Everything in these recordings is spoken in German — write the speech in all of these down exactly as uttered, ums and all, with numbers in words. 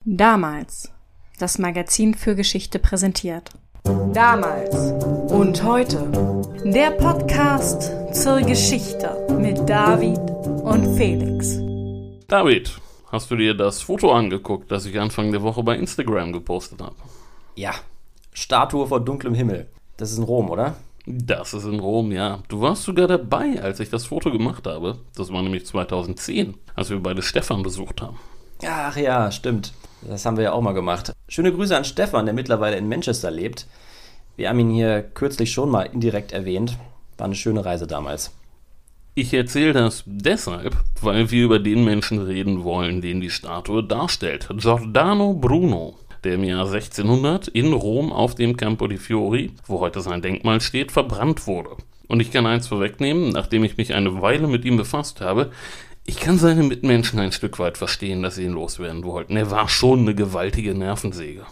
Damals. Das Magazin für Geschichte präsentiert. Damals und heute. Der Podcast zur Geschichte mit David und Felix. David, hast du dir das Foto angeguckt, das ich Anfang der Woche bei Instagram gepostet habe? Ja, Statue vor dunklem Himmel. Das ist in Rom, oder? Das ist in Rom, ja. Du warst sogar dabei, als ich das Foto gemacht habe. Das war nämlich zweitausendzehn, als wir beide Stefan besucht haben. Ach ja, stimmt. Das haben wir ja auch mal gemacht. Schöne Grüße an Stefan, der mittlerweile in Manchester lebt. Wir haben ihn hier kürzlich schon mal indirekt erwähnt. War eine schöne Reise damals. Ich erzähle das deshalb, weil wir über den Menschen reden wollen, den die Statue darstellt. Giordano Bruno, der im Jahr sechzehnhundert in Rom auf dem Campo di Fiori, wo heute sein Denkmal steht, verbrannt wurde. Und ich kann eins vorwegnehmen, nachdem ich mich eine Weile mit ihm befasst habe: Ich kann seine Mitmenschen ein Stück weit verstehen, dass sie ihn loswerden wollten. Er war schon eine gewaltige Nervensäge.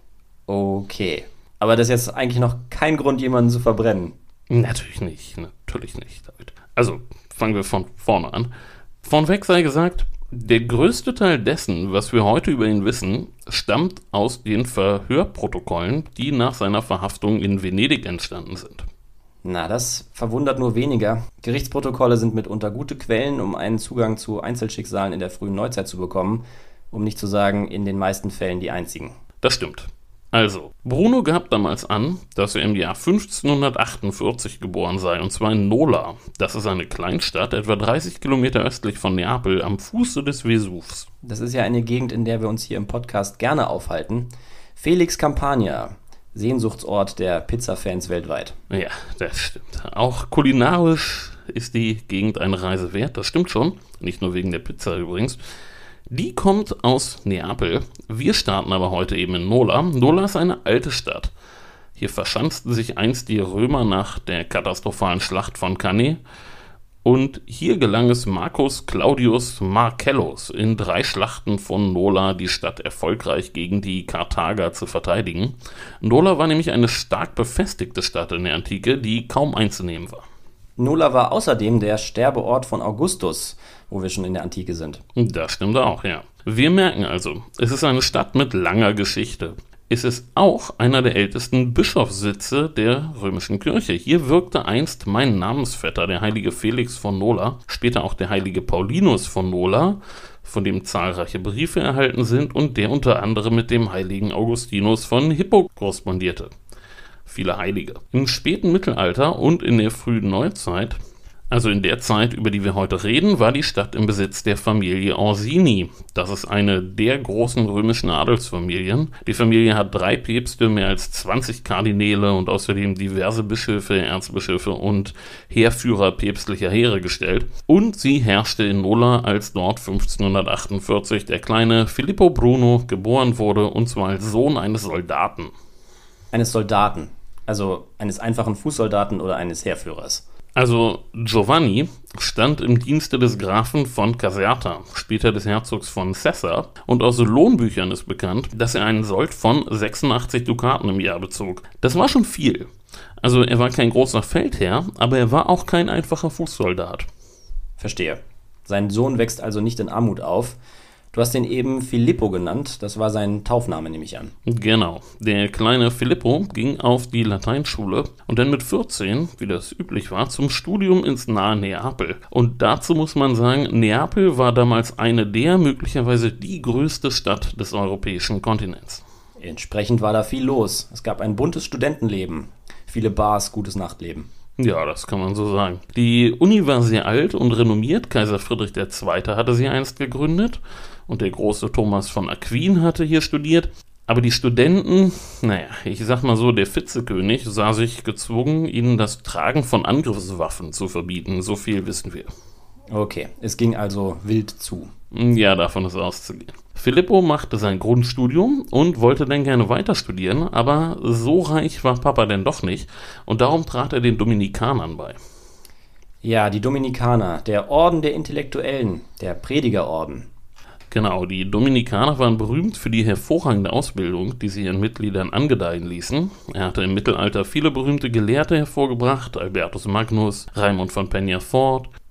Okay, aber das ist jetzt eigentlich noch kein Grund, jemanden zu verbrennen. Natürlich nicht, natürlich nicht, David. Also, fangen wir von vorne an. Vornweg sei gesagt, der größte Teil dessen, was wir heute über ihn wissen, stammt aus den Verhörprotokollen, die nach seiner Verhaftung in Venedig entstanden sind. Na, das verwundert nur weniger. Gerichtsprotokolle sind mitunter gute Quellen, um einen Zugang zu Einzelschicksalen in der frühen Neuzeit zu bekommen, um nicht zu sagen, in den meisten Fällen die einzigen. Das stimmt. Also, Bruno gab damals an, dass er im Jahr fünfzehnhundertachtundvierzig geboren sei, und zwar in Nola. Das ist eine Kleinstadt, etwa dreißig Kilometer östlich von Neapel, am Fuße des Vesuvs. Das ist ja eine Gegend, in der wir uns hier im Podcast gerne aufhalten. Felix Campania, Sehnsuchtsort der Pizza-Fans weltweit. Ja, das stimmt. Auch kulinarisch ist die Gegend eine Reise wert, das stimmt schon. Nicht nur wegen der Pizza übrigens. Die kommt aus Neapel. Wir starten aber heute eben in Nola. Nola ist eine alte Stadt. Hier verschanzten sich einst die Römer nach der katastrophalen Schlacht von Cannae. Und hier gelang es Marcus Claudius Marcellus in drei Schlachten von Nola, die Stadt erfolgreich gegen die Karthager zu verteidigen. Nola war nämlich eine stark befestigte Stadt in der Antike, die kaum einzunehmen war. Nola war außerdem der Sterbeort von Augustus, wo wir schon in der Antike sind. Das stimmt auch, ja. Wir merken also, es ist eine Stadt mit langer Geschichte. Es ist auch einer der ältesten Bischofssitze der römischen Kirche. Hier wirkte einst mein Namensvetter, der heilige Felix von Nola, später auch der heilige Paulinus von Nola, von dem zahlreiche Briefe erhalten sind und der unter anderem mit dem heiligen Augustinus von Hippo korrespondierte. Viele Heilige. Im späten Mittelalter und in der frühen Neuzeit, also in der Zeit, über die wir heute reden, war die Stadt im Besitz der Familie Orsini. Das ist eine der großen römischen Adelsfamilien. Die Familie hat drei Päpste, mehr als zwanzig Kardinäle und außerdem diverse Bischöfe, Erzbischöfe und Heerführer päpstlicher Heere gestellt. Und sie herrschte in Nola, als dort fünfzehnhundertachtundvierzig der kleine Filippo Bruno geboren wurde, und zwar als Sohn eines Soldaten. Eines Soldaten, also eines einfachen Fußsoldaten oder eines Heerführers. Also Giovanni stand im Dienste des Grafen von Caserta, später des Herzogs von Sessa, und aus Lohnbüchern ist bekannt, dass er einen Sold von sechsundachtzig Dukaten im Jahr bezog. Das war schon viel. Also er war kein großer Feldherr, aber er war auch kein einfacher Fußsoldat. Verstehe. Sein Sohn wächst also nicht in Armut auf. Du hast ihn eben Filippo genannt, das war sein Taufname, nehme ich an. Genau, der kleine Filippo ging auf die Lateinschule und dann mit vierzehn, wie das üblich war, zum Studium ins nahe Neapel. Und dazu muss man sagen, Neapel war damals eine der, möglicherweise die größte Stadt des europäischen Kontinents. Entsprechend war da viel los. Es gab ein buntes Studentenleben, viele Bars, gutes Nachtleben. Ja, das kann man so sagen. Die Uni war sehr alt und renommiert. Kaiser Friedrich der Zweite hatte sie einst gegründet und der große Thomas von Aquin hatte hier studiert. Aber die Studenten, naja, ich sag mal so, der Vizekunig sah sich gezwungen, ihnen das Tragen von Angriffswaffen zu verbieten. So viel wissen wir. Okay, es ging also wild zu. Ja, davon ist auszugehen. Filippo machte sein Grundstudium und wollte dann gerne weiter studieren, aber so reich war Papa denn doch nicht und darum trat er den Dominikanern bei. Ja, die Dominikaner, der Orden der Intellektuellen, der Predigerorden. Genau, die Dominikaner waren berühmt für die hervorragende Ausbildung, die sie ihren Mitgliedern angedeihen ließen. Er hatte im Mittelalter viele berühmte Gelehrte hervorgebracht, Albertus Magnus, Raimund von Peñafort.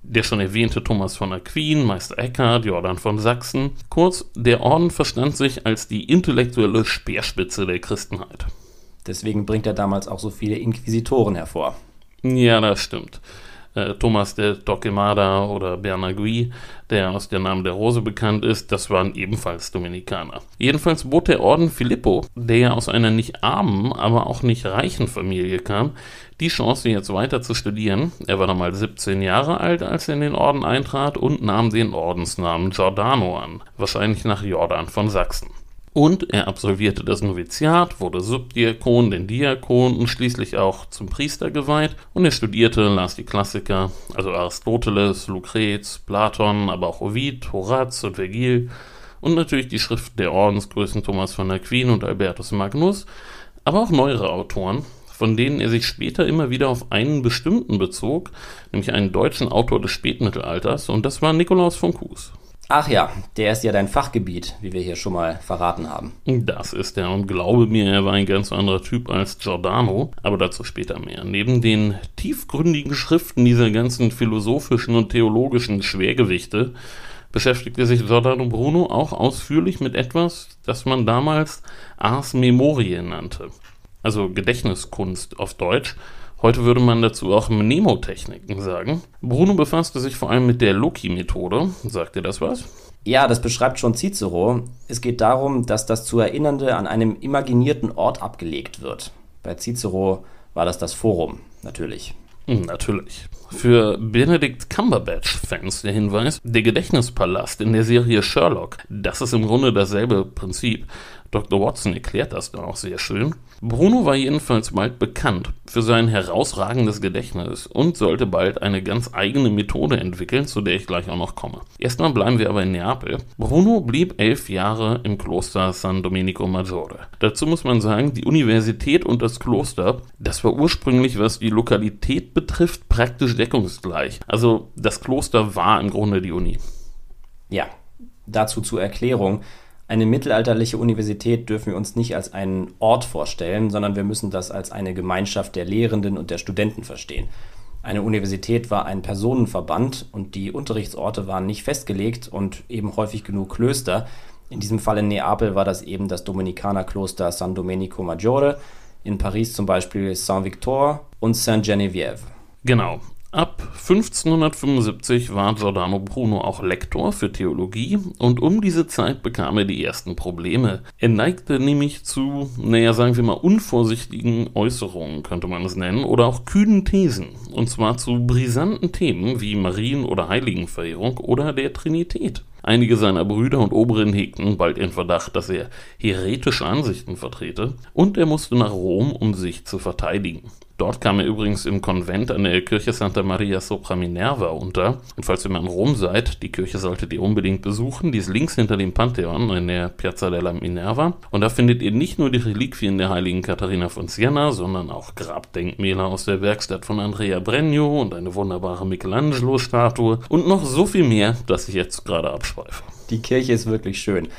der schon erwähnte Thomas von Aquin, Meister Eckhart, Jordan von Sachsen. Kurz, der Orden verstand sich als die intellektuelle Speerspitze der Christenheit. Deswegen bringt er damals auch so viele Inquisitoren hervor. Ja, das stimmt. Äh, Thomas de Torquemada oder Bernagui, der aus der Name der Rose bekannt ist, das waren ebenfalls Dominikaner. Jedenfalls bot der Orden Filippo, der ja aus einer nicht armen, aber auch nicht reichen Familie kam, die Chance, jetzt weiter zu studieren. Er war damals siebzehn Jahre alt, als er in den Orden eintrat und nahm den Ordensnamen Giordano an, wahrscheinlich nach Jordan von Sachsen. Und er absolvierte das Noviziat, wurde Subdiakon, den Diakon und schließlich auch zum Priester geweiht. Und er studierte, las die Klassiker, also Aristoteles, Lucrez, Platon, aber auch Ovid, Horaz und Vergil. Und natürlich die Schriften der Ordensgrößen Thomas von Aquin und Albertus Magnus, aber auch neuere Autoren, von denen er sich später immer wieder auf einen bestimmten bezog, nämlich einen deutschen Autor des Spätmittelalters, und das war Nikolaus von Kues. Ach ja, der ist ja dein Fachgebiet, wie wir hier schon mal verraten haben. Das ist er, und glaube mir, er war ein ganz anderer Typ als Giordano, aber dazu später mehr. Neben den tiefgründigen Schriften dieser ganzen philosophischen und theologischen Schwergewichte beschäftigte sich Giordano Bruno auch ausführlich mit etwas, das man damals Ars Memoriae nannte, also Gedächtniskunst auf Deutsch. Heute würde man dazu auch Mnemotechniken sagen. Bruno befasste sich vor allem mit der Loci-Methode. Sagt dir das was? Ja, das beschreibt schon Cicero. Es geht darum, dass das zu Erinnernde an einem imaginierten Ort abgelegt wird. Bei Cicero war das das Forum, natürlich. Natürlich. Für Benedict Cumberbatch-Fans der Hinweis, der Gedächtnispalast in der Serie Sherlock, das ist im Grunde dasselbe Prinzip. Doktor Watson erklärt das da auch sehr schön. Bruno war jedenfalls bald bekannt für sein herausragendes Gedächtnis und sollte bald eine ganz eigene Methode entwickeln, zu der ich gleich auch noch komme. Erstmal bleiben wir aber in Neapel. Bruno blieb elf Jahre im Kloster San Domenico Maggiore. Dazu muss man sagen, die Universität und das Kloster, das war ursprünglich, was die Lokalität betrifft, praktisch deckungsgleich. Also das Kloster war im Grunde die Uni. Ja, dazu zur Erklärung. Eine mittelalterliche Universität dürfen wir uns nicht als einen Ort vorstellen, sondern wir müssen das als eine Gemeinschaft der Lehrenden und der Studenten verstehen. Eine Universität war ein Personenverband und die Unterrichtsorte waren nicht festgelegt und eben häufig genug Klöster. In diesem Fall in Neapel war das eben das Dominikanerkloster San Domenico Maggiore, in Paris zum Beispiel Saint-Victor und Saint-Geneviève. Genau. Ab fünfzehnhundertfünfundsiebzig war Giordano Bruno auch Lektor für Theologie und um diese Zeit bekam er die ersten Probleme. Er neigte nämlich zu, naja, sagen wir mal, unvorsichtigen Äußerungen, könnte man es nennen, oder auch kühnen Thesen. Und zwar zu brisanten Themen wie Marien- oder Heiligenverehrung oder der Trinität. Einige seiner Brüder und Oberen hegten bald den Verdacht, dass er heretische Ansichten vertrete, und er musste nach Rom, um sich zu verteidigen. Dort kam er übrigens im Konvent an der Kirche Santa Maria sopra Minerva unter. Und falls ihr mal in Rom seid, die Kirche solltet ihr unbedingt besuchen. Die ist links hinter dem Pantheon in der Piazza della Minerva. Und da findet ihr nicht nur die Reliquien der heiligen Katharina von Siena, sondern auch Grabdenkmäler aus der Werkstatt von Andrea Bregno und eine wunderbare Michelangelo-Statue und noch so viel mehr, dass ich jetzt gerade abschweife. Die Kirche ist wirklich schön.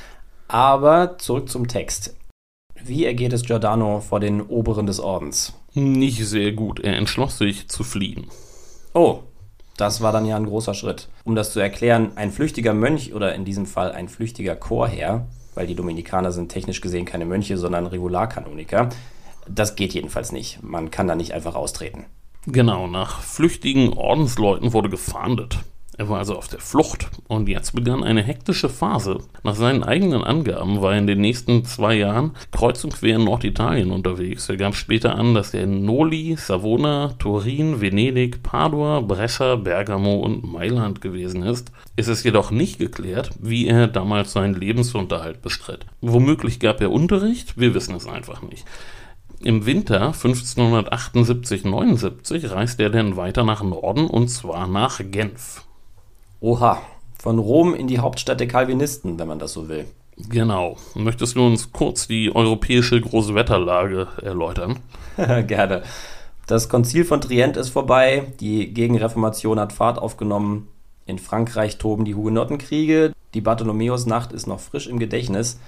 Aber zurück zum Text. Wie ergeht es Giordano vor den Oberen des Ordens? Nicht sehr gut. Er entschloss sich zu fliehen. Oh, das war dann ja ein großer Schritt. Um das zu erklären, ein flüchtiger Mönch oder in diesem Fall ein flüchtiger Chorherr, weil die Dominikaner sind technisch gesehen keine Mönche, sondern Regularkanoniker, das geht jedenfalls nicht. Man kann da nicht einfach austreten. Genau, nach flüchtigen Ordensleuten wurde gefahndet. Er war also auf der Flucht und jetzt begann eine hektische Phase. Nach seinen eigenen Angaben war er in den nächsten zwei Jahren kreuz und quer in Norditalien unterwegs. Er gab später an, dass er in Noli, Savona, Turin, Venedig, Padua, Brescia, Bergamo und Mailand gewesen ist. Es ist jedoch nicht geklärt, wie er damals seinen Lebensunterhalt bestritt. Womöglich gab er Unterricht, wir wissen es einfach nicht. Im Winter fünfzehnhundertachtundsiebzig neunundsiebzig reiste er dann weiter nach Norden und zwar nach Genf. Oha, von Rom in die Hauptstadt der Calvinisten, wenn man das so will. Genau. Möchtest du uns kurz die europäische Großwetterlage erläutern? Gerne. Das Konzil von Trient ist vorbei, die Gegenreformation hat Fahrt aufgenommen, in Frankreich toben die Hugenottenkriege, die Bartholomäusnacht ist noch frisch im Gedächtnis,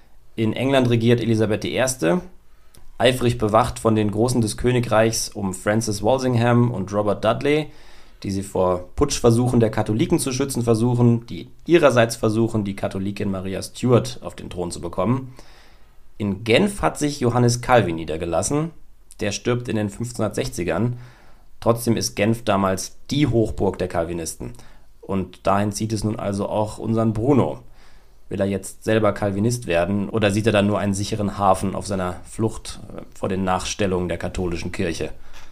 in England regiert Elisabeth die Erste., eifrig bewacht von den Großen des Königreichs um Francis Walsingham und Robert Dudley. die sie vor Putschversuchen der Katholiken zu schützen versuchen, die ihrerseits versuchen, die Katholikin Maria Stuart auf den Thron zu bekommen. In Genf hat sich Johannes Calvin niedergelassen. Der stirbt in den fünfzehnhundertsechzigern. Trotzdem ist Genf damals die Hochburg der Calvinisten. Und dahin zieht es nun also auch unseren Bruno. Will er jetzt selber Calvinist werden oder sieht er dann nur einen sicheren Hafen auf seiner Flucht vor den Nachstellungen der katholischen Kirche?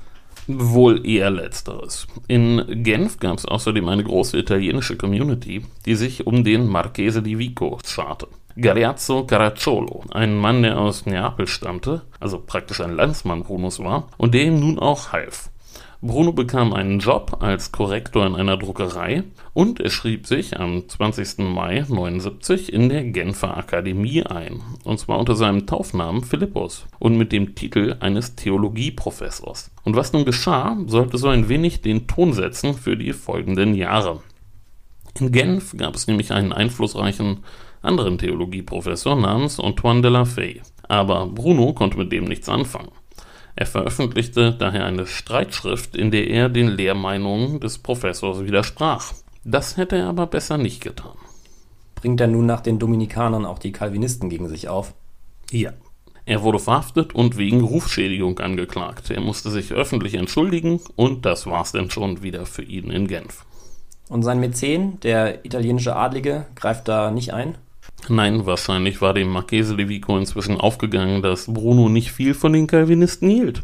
Wohl eher Letzteres. In Genf gab es außerdem eine große italienische Community, die sich um den Marchese di Vico scharte. Galeazzo Caracciolo, ein Mann, der aus Neapel stammte, also praktisch ein Landsmann Brunos war, und der ihm nun auch half. Bruno bekam einen Job als Korrektor in einer Druckerei und er schrieb sich am zwanzigsten Mai neunundsiebzig in der Genfer Akademie ein, und zwar unter seinem Taufnamen Philippus und mit dem Titel eines Theologieprofessors. Und was nun geschah, sollte so ein wenig den Ton setzen für die folgenden Jahre. In Genf gab es nämlich einen einflussreichen anderen Theologieprofessor namens Antoine de la Faye, aber Bruno konnte mit dem nichts anfangen. Er veröffentlichte daher eine Streitschrift, in der er den Lehrmeinungen des Professors widersprach. Das hätte er aber besser nicht getan. Bringt er nun nach den Dominikanern auch die Calvinisten gegen sich auf? Ja. Er wurde verhaftet und wegen Rufschädigung angeklagt. Er musste sich öffentlich entschuldigen und das war's dann schon wieder für ihn in Genf. Und sein Mäzen, der italienische Adlige, greift da nicht ein? Nein, wahrscheinlich war dem Marchese di Vico inzwischen aufgegangen, dass Bruno nicht viel von den Calvinisten hielt.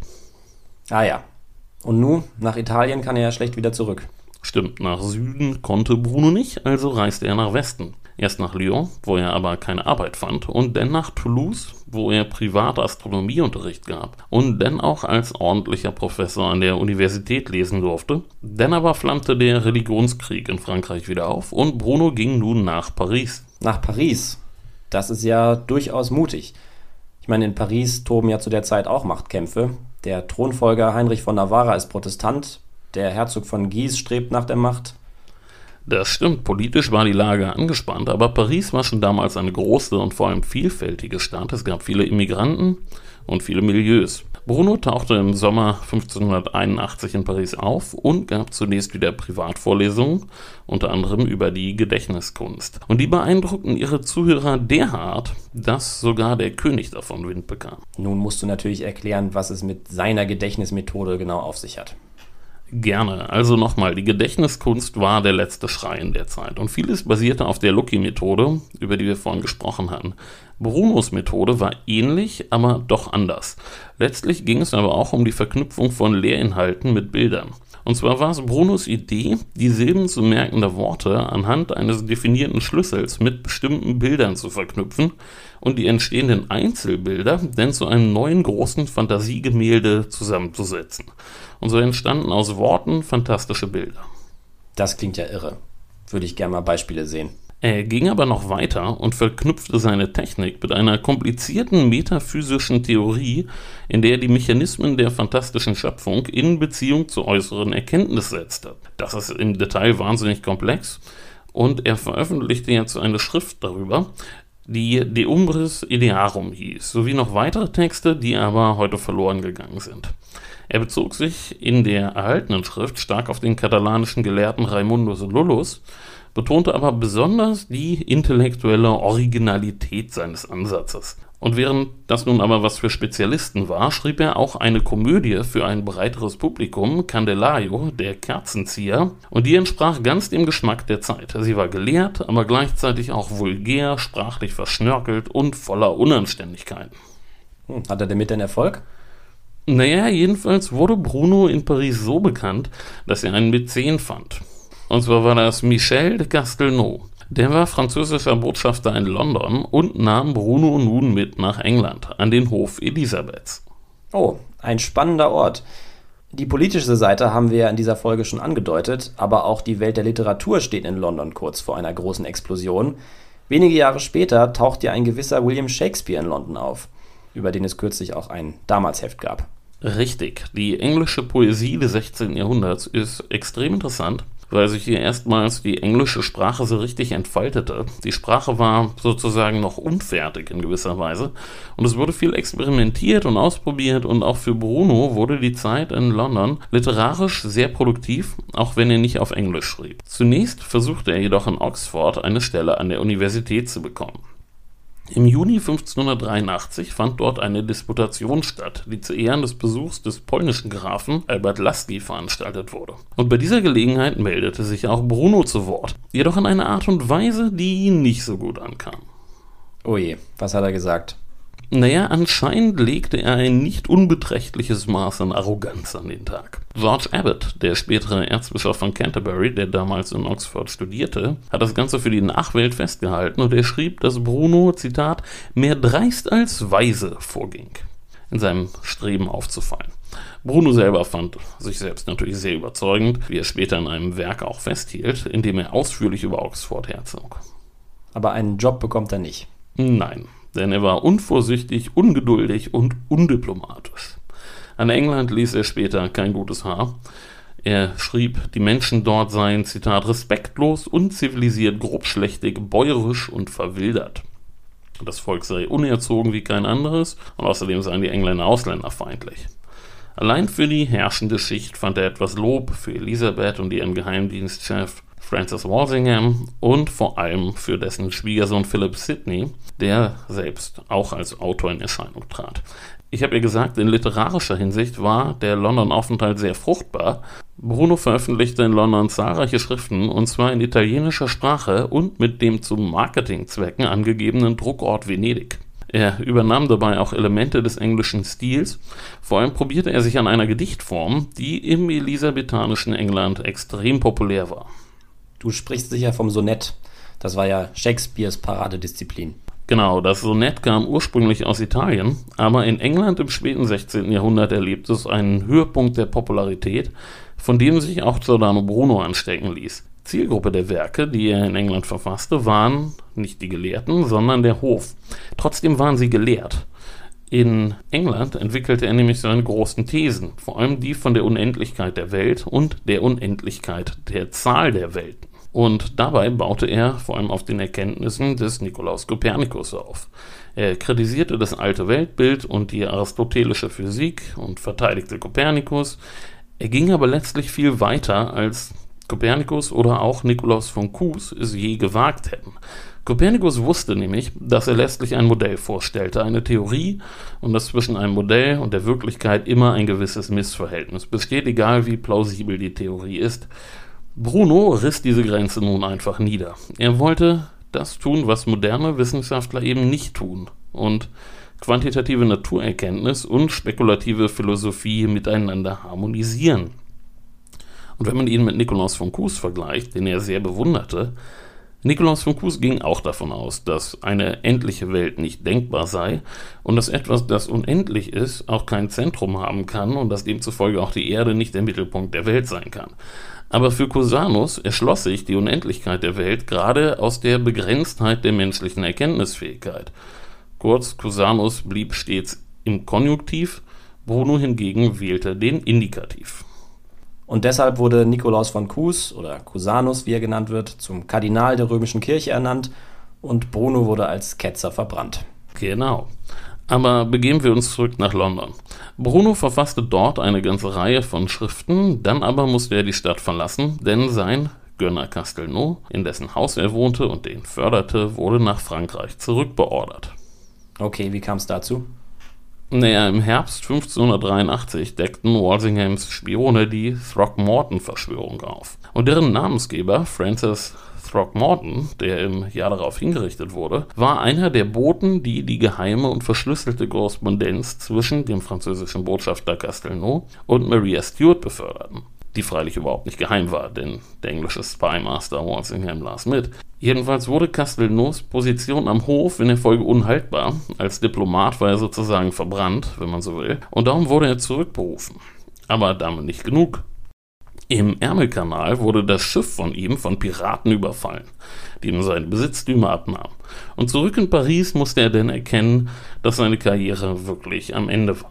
Ah ja. Und nun, nach Italien kann er ja schlecht wieder zurück. Stimmt, nach Süden konnte Bruno nicht, also reiste er nach Westen. Erst nach Lyon, wo er aber keine Arbeit fand, und dann nach Toulouse, wo er privat Astronomieunterricht gab und dann auch als ordentlicher Professor an der Universität lesen durfte. Dann aber flammte der Religionskrieg in Frankreich wieder auf und Bruno ging nun nach Paris. Nach Paris? Das ist ja durchaus mutig. Ich meine, in Paris toben ja zu der Zeit auch Machtkämpfe. Der Thronfolger Heinrich von Navarra ist Protestant, der Herzog von Guise strebt nach der Macht. Das stimmt, politisch war die Lage angespannt, aber Paris war schon damals eine große und vor allem vielfältige Stadt. Es gab viele Immigranten und viele Milieus. Bruno tauchte im Sommer fünfzehnhunderteinundachtzig in Paris auf und gab zunächst wieder Privatvorlesungen, unter anderem über die Gedächtniskunst. Und die beeindruckten ihre Zuhörer derart, dass sogar der König davon Wind bekam. Nun musst du natürlich erklären, was es mit seiner Gedächtnismethode genau auf sich hat. Gerne. Also nochmal, die Gedächtniskunst war der letzte Schrei in der Zeit und vieles basierte auf der Lucki-Methode, über die wir vorhin gesprochen hatten. Brunos Methode war ähnlich, aber doch anders. Letztlich ging es aber auch um die Verknüpfung von Lehrinhalten mit Bildern. Und zwar war es Brunos Idee, die Silben zu merkender Worte anhand eines definierten Schlüssels mit bestimmten Bildern zu verknüpfen und die entstehenden Einzelbilder dann zu einem neuen großen Fantasiegemälde zusammenzusetzen. Und so entstanden aus Worten fantastische Bilder. Das klingt ja irre. Würde ich gerne mal Beispiele sehen. Er ging aber noch weiter und verknüpfte seine Technik mit einer komplizierten metaphysischen Theorie, in der er die Mechanismen der fantastischen Schöpfung in Beziehung zur äußeren Erkenntnis setzte. Das ist im Detail wahnsinnig komplex und er veröffentlichte jetzt eine Schrift darüber, die De Umbris Idearum hieß, sowie noch weitere Texte, die aber heute verloren gegangen sind. Er bezog sich in der erhaltenen Schrift stark auf den katalanischen Gelehrten Raimundus Lullus, betonte aber besonders die intellektuelle Originalität seines Ansatzes. Und während das nun aber was für Spezialisten war, schrieb er auch eine Komödie für ein breiteres Publikum, Candelario, der Kerzenzieher, und die entsprach ganz dem Geschmack der Zeit. Sie war gelehrt, aber gleichzeitig auch vulgär, sprachlich verschnörkelt und voller Unanständigkeiten. Hm, hat er damit denn Erfolg? Naja, jedenfalls wurde Bruno in Paris so bekannt, dass er einen Mäzen fand. Und zwar war das Michel de Castelnau. Der war französischer Botschafter in London und nahm Bruno nun mit nach England, an den Hof Elisabeths. Oh, ein spannender Ort. Die politische Seite haben wir ja in dieser Folge schon angedeutet, aber auch die Welt der Literatur steht in London kurz vor einer großen Explosion. Wenige Jahre später taucht ja ein gewisser William Shakespeare in London auf, über den es kürzlich auch ein Damalsheft gab. Richtig, die englische Poesie des sechzehnten Jahrhunderts ist extrem interessant weil sich hier erstmals die englische Sprache so richtig entfaltete. Die Sprache war sozusagen noch unfertig in gewisser Weise und es wurde viel experimentiert und ausprobiert und auch für Bruno wurde die Zeit in London literarisch sehr produktiv, auch wenn er nicht auf Englisch schrieb. Zunächst versuchte er jedoch in Oxford eine Stelle an der Universität zu bekommen. Im Juni fünfzehnhundertdreiundachtzig fand dort eine Disputation statt, die zu Ehren des Besuchs des polnischen Grafen Albert Laski veranstaltet wurde. Und bei dieser Gelegenheit meldete sich auch Bruno zu Wort, jedoch in einer Art und Weise, die ihn nicht so gut ankam. Oh je, was hat er gesagt? Naja, anscheinend legte er ein nicht unbeträchtliches Maß an Arroganz an den Tag. George Abbot, der spätere Erzbischof von Canterbury, der damals in Oxford studierte, hat das Ganze für die Nachwelt festgehalten und er schrieb, dass Bruno, Zitat, mehr dreist als weise vorging, in seinem Streben aufzufallen. Bruno selber fand sich selbst natürlich sehr überzeugend, wie er später in einem Werk auch festhielt, in dem er ausführlich über Oxford herzog. Aber einen Job bekommt er nicht. Nein. Denn er war unvorsichtig, ungeduldig und undiplomatisch. An England ließ er später kein gutes Haar. Er schrieb, die Menschen dort seien, Zitat, respektlos, unzivilisiert, grobschlächtig, bäuerisch und verwildert. Das Volk sei unerzogen wie kein anderes und außerdem seien die Engländer ausländerfeindlich. Allein für die herrschende Schicht fand er etwas Lob, für Elisabeth und ihren Geheimdienstchef Francis Walsingham und vor allem für dessen Schwiegersohn Philip Sidney, der selbst auch als Autor in Erscheinung trat. Ich habe ja gesagt, in literarischer Hinsicht war der London-Aufenthalt sehr fruchtbar. Bruno veröffentlichte in London zahlreiche Schriften, und zwar in italienischer Sprache und mit dem zu Marketingzwecken angegebenen Druckort Venedig. Er übernahm dabei auch Elemente des englischen Stils, vor allem probierte er sich an einer Gedichtform, die im elisabethanischen England extrem populär war. Du sprichst sicher vom Sonett. Das war ja Shakespeares Paradedisziplin. Genau, das Sonett kam ursprünglich aus Italien, aber in England im späten sechzehnten Jahrhundert erlebte es einen Höhepunkt der Popularität, von dem sich auch Giordano Bruno anstecken ließ. Zielgruppe der Werke, die er in England verfasste, waren nicht die Gelehrten, sondern der Hof. Trotzdem waren sie gelehrt. In England entwickelte er nämlich seine großen Thesen, vor allem die von der Unendlichkeit der Welt und der Unendlichkeit der Zahl der Welten. Und dabei baute er vor allem auf den Erkenntnissen des Nikolaus Kopernikus auf. Er kritisierte das alte Weltbild und die aristotelische Physik und verteidigte Kopernikus. Er ging aber letztlich viel weiter, als Kopernikus oder auch Nikolaus von Kues es je gewagt hätten. Kopernikus wusste nämlich, dass er letztlich ein Modell vorstellte, eine Theorie, und dass zwischen einem Modell und der Wirklichkeit immer ein gewisses Missverhältnis besteht, egal wie plausibel die Theorie ist. Bruno riss diese Grenze nun einfach nieder. Er wollte das tun, was moderne Wissenschaftler eben nicht tun und quantitative Naturerkenntnis und spekulative Philosophie miteinander harmonisieren. Und wenn man ihn mit Nikolaus von Kues vergleicht, den er sehr bewunderte, Nikolaus von Kues ging auch davon aus, dass eine endliche Welt nicht denkbar sei und dass etwas, das unendlich ist, auch kein Zentrum haben kann und dass demzufolge auch die Erde nicht der Mittelpunkt der Welt sein kann. Aber für Cusanus erschloss sich die Unendlichkeit der Welt gerade aus der Begrenztheit der menschlichen Erkenntnisfähigkeit. Kurz, Cusanus blieb stets im Konjunktiv, Bruno hingegen wählte den Indikativ. Und deshalb wurde Nikolaus von Kues, oder Cusanus, wie er genannt wird, zum Kardinal der römischen Kirche ernannt und Bruno wurde als Ketzer verbrannt. Genau. Aber begeben wir uns zurück nach London. Bruno verfasste dort eine ganze Reihe von Schriften, dann aber musste er die Stadt verlassen, denn sein Gönner Castelnau, in dessen Haus er wohnte und den förderte, wurde nach Frankreich zurückbeordert. Okay, wie kam es dazu? Naja, im Herbst fünfzehnhundertdreiundachtzig deckten Walsinghams Spione die Throckmorton-Verschwörung auf. Und deren Namensgeber, Francis Throckmorton, der im Jahr darauf hingerichtet wurde, war einer der Boten, die die geheime und verschlüsselte Korrespondenz zwischen dem französischen Botschafter Castelnau und Maria Stuart beförderten. Die freilich überhaupt nicht geheim war, denn der englische Spymaster Walsingham las mit. Jedenfalls wurde Castelnaus Position am Hof in der Folge unhaltbar. Als Diplomat war er sozusagen verbrannt, wenn man so will, und darum wurde er zurückberufen. Aber damit nicht genug. Im Ärmelkanal wurde das Schiff von ihm von Piraten überfallen, die ihm seine Besitztümer abnahmen. Und zurück in Paris musste er dann erkennen, dass seine Karriere wirklich am Ende war.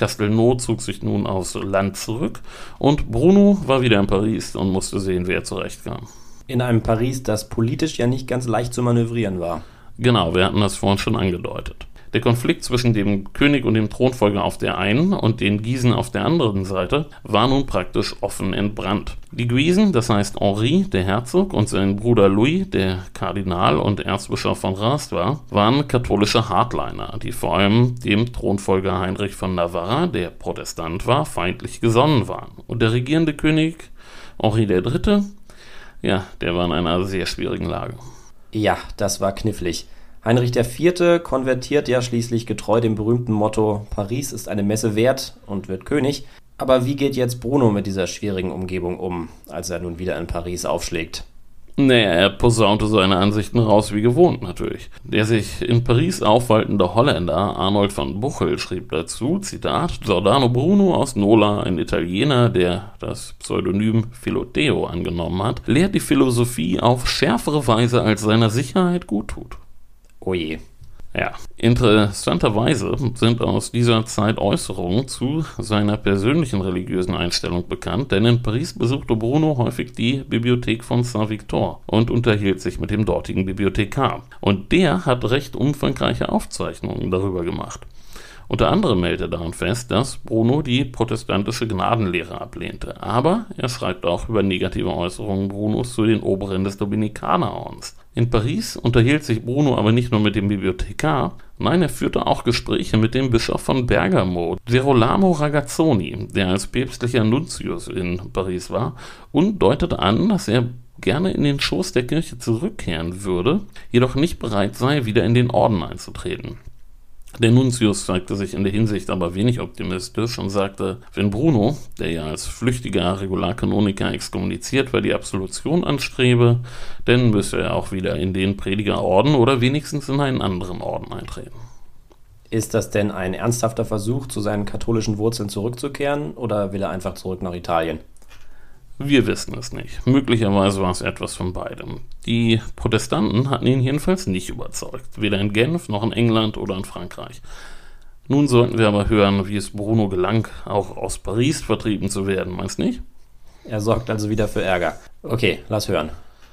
Castelnau zog sich nun aufs Land zurück und Bruno war wieder in Paris und musste sehen, wie er zurechtkam. In einem Paris, das politisch ja nicht ganz leicht zu manövrieren war. Genau, wir hatten das vorhin schon angedeutet. Der Konflikt zwischen dem König und dem Thronfolger auf der einen und den Guisen auf der anderen Seite war nun praktisch offen entbrannt. Die Guisen, das heißt Henri, der Herzog, und sein Bruder Louis, der Kardinal und Erzbischof von Reims war, waren katholische Hardliner, die vor allem dem Thronfolger Heinrich von Navarra, der Protestant war, feindlich gesonnen waren. Und der regierende König Henri der Dritte, ja, der war in einer sehr schwierigen Lage. Ja, das war knifflig. Heinrich der Vierte konvertiert ja schließlich getreu dem berühmten Motto Paris ist eine Messe wert und wird König. Aber wie geht jetzt Bruno mit dieser schwierigen Umgebung um, als er nun wieder in Paris aufschlägt? Naja, er posaunte seine Ansichten raus wie gewohnt natürlich. Der sich in Paris aufhaltende Holländer Arnold van Buchel schrieb dazu, Zitat, Giordano Bruno aus Nola, ein Italiener, der das Pseudonym Philoteo angenommen hat, lehrt die Philosophie auf schärfere Weise, als seiner Sicherheit gut tut. Oh je. Ja, interessanterweise sind aus dieser Zeit Äußerungen zu seiner persönlichen religiösen Einstellung bekannt, denn in Paris besuchte Bruno häufig die Bibliothek von Saint-Victor und unterhielt sich mit dem dortigen Bibliothekar. Und der hat recht umfangreiche Aufzeichnungen darüber gemacht. Unter anderem hält er daran fest, dass Bruno die protestantische Gnadenlehre ablehnte, aber er schreibt auch über negative Äußerungen Brunos zu den Oberen des Dominikanerordens. In Paris unterhielt sich Bruno aber nicht nur mit dem Bibliothekar, nein, er führte auch Gespräche mit dem Bischof von Bergamo, Gerolamo Ragazzoni, der als päpstlicher Nuntius in Paris war, und deutete an, dass er gerne in den Schoß der Kirche zurückkehren würde, jedoch nicht bereit sei, wieder in den Orden einzutreten. Der Nuntius zeigte sich in der Hinsicht aber wenig optimistisch und sagte, wenn Bruno, der ja als flüchtiger Regularkanoniker exkommuniziert war, die Absolution anstrebe, dann müsse er auch wieder in den Predigerorden oder wenigstens in einen anderen Orden eintreten. Ist das denn ein ernsthafter Versuch, zu seinen katholischen Wurzeln zurückzukehren, oder will er einfach zurück nach Italien? Wir wissen es nicht. Möglicherweise war es etwas von beidem. Die Protestanten hatten ihn jedenfalls nicht überzeugt, weder in Genf noch in England oder in Frankreich. Nun sollten wir aber hören, wie es Bruno gelang, auch aus Paris vertrieben zu werden, meinst du nicht? Er sorgt also wieder für Ärger. Okay, lass hören.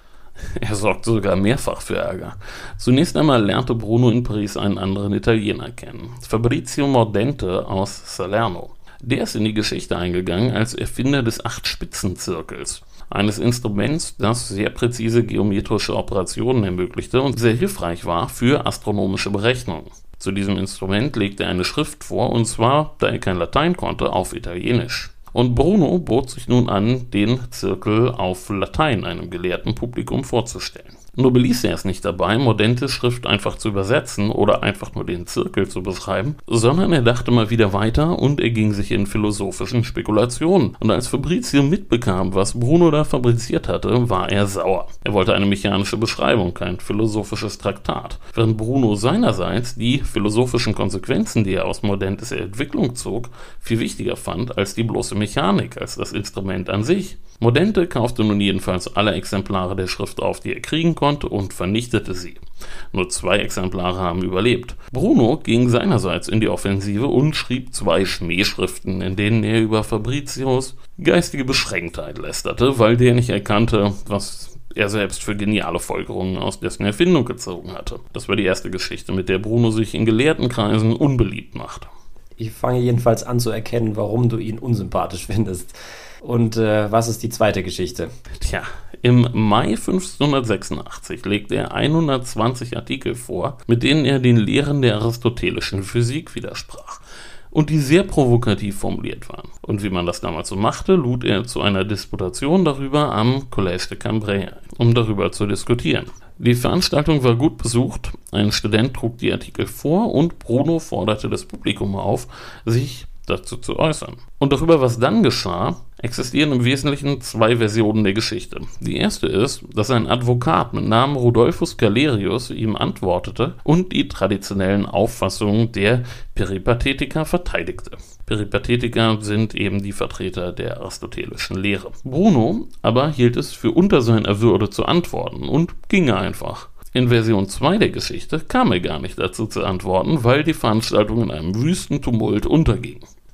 Er sorgt sogar mehrfach für Ärger. Zunächst einmal lernte Bruno in Paris einen anderen Italiener kennen, Fabrizio Mordente aus Salerno. Der ist in die Geschichte eingegangen als Erfinder des Acht-Spitzen-Zirkels, eines Instruments, das sehr präzise geometrische Operationen ermöglichte und sehr hilfreich war für astronomische Berechnungen. Zu diesem Instrument legte er eine Schrift vor, und zwar, da er kein Latein konnte, auf Italienisch. Und Bruno bot sich nun an, den Zirkel auf Latein einem gelehrten Publikum vorzustellen. Nur beließ er es nicht dabei, Mordentes Schrift einfach zu übersetzen oder einfach nur den Zirkel zu beschreiben, sondern er dachte mal wieder weiter und erging sich in philosophischen Spekulationen. Und als Fabrizio mitbekam, was Bruno da fabriziert hatte, war er sauer. Er wollte eine mechanische Beschreibung, kein philosophisches Traktat. Während Bruno seinerseits die philosophischen Konsequenzen, die er aus Mordentes Entwicklung zog, viel wichtiger fand als die bloße Mechanik, als das Instrument an sich. Mordente kaufte nun jedenfalls alle Exemplare der Schrift auf, die er kriegen konnte, und vernichtete sie. Nur zwei Exemplare haben überlebt. Bruno ging seinerseits in die Offensive und schrieb zwei Schmähschriften, in denen er über Fabricios geistige Beschränktheit lästerte, weil der nicht erkannte, was er selbst für geniale Folgerungen aus dessen Erfindung gezogen hatte. Das war die erste Geschichte, mit der Bruno sich in gelehrten Kreisen unbeliebt macht. Ich fange jedenfalls an zu erkennen, warum du ihn unsympathisch findest. Und äh, was ist die zweite Geschichte? Tja, im Mai fünfzehnhundertsechsundachtzig legte er hundertzwanzig Artikel vor, mit denen er den Lehren der aristotelischen Physik widersprach und die sehr provokativ formuliert waren. Und wie man das damals so machte, lud er zu einer Disputation darüber am Collège de Cambrai ein, um darüber zu diskutieren. Die Veranstaltung war gut besucht, ein Student trug die Artikel vor und Bruno forderte das Publikum auf, sich dazu zu äußern. Und darüber, was dann geschah, existieren im Wesentlichen zwei Versionen der Geschichte. Die erste ist, dass ein Advokat mit Namen Rudolphus Galerius ihm antwortete und die traditionellen Auffassungen der Peripatetiker verteidigte. Peripatetiker sind eben die Vertreter der aristotelischen Lehre. Bruno aber hielt es für unter seiner Würde zu antworten und ging einfach. In Version zwei der Geschichte kam er gar nicht dazu zu antworten, weil die Veranstaltung in einem wüsten Tumult unterging.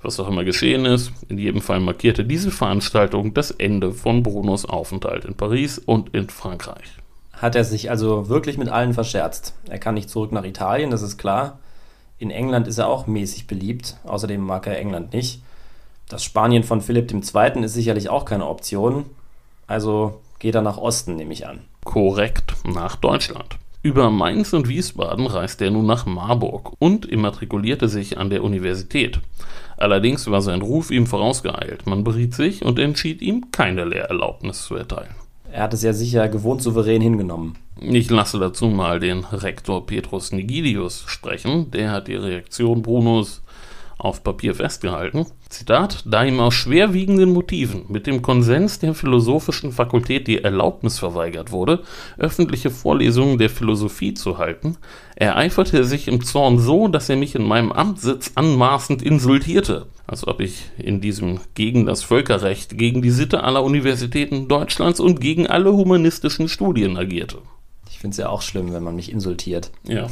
Was auch immer geschehen ist, in jedem Fall markierte diese Veranstaltung das Ende von Brunos Aufenthalt in Paris und in Frankreich. Hat er sich also wirklich mit allen verscherzt. Er kann nicht zurück nach Italien, das ist klar. In England ist er auch mäßig beliebt, außerdem mag er England nicht. Das Spanien von Philipp der Zweite ist sicherlich auch keine Option, also geht er nach Osten, nehme ich an. Korrekt, nach Deutschland. Über Mainz und Wiesbaden reiste er nun nach Marburg und immatrikulierte sich an der Universität. Allerdings war sein Ruf ihm vorausgeeilt. Man beriet sich und entschied ihm, keine Lehrerlaubnis zu erteilen. Er hat es ja sicher gewohnt souverän hingenommen. Ich lasse dazu mal den Rektor Petrus Nigidius sprechen. Der hat die Reaktion Brunos auf Papier festgehalten. Zitat: Da ihm aus schwerwiegenden Motiven mit dem Konsens der Philosophischen Fakultät die Erlaubnis verweigert wurde, öffentliche Vorlesungen der Philosophie zu halten, ereiferte er sich im Zorn so, dass er mich in meinem Amtssitz anmaßend insultierte, als ob ich in diesem gegen das Völkerrecht, gegen die Sitte aller Universitäten Deutschlands und gegen alle humanistischen Studien agierte. Ich finde es ja auch schlimm, wenn man mich insultiert. Ja.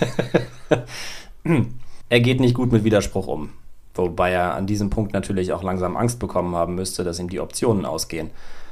Er geht nicht gut mit Widerspruch um. Wobei er an diesem Punkt natürlich auch langsam Angst bekommen haben müsste, dass ihm die Optionen ausgehen.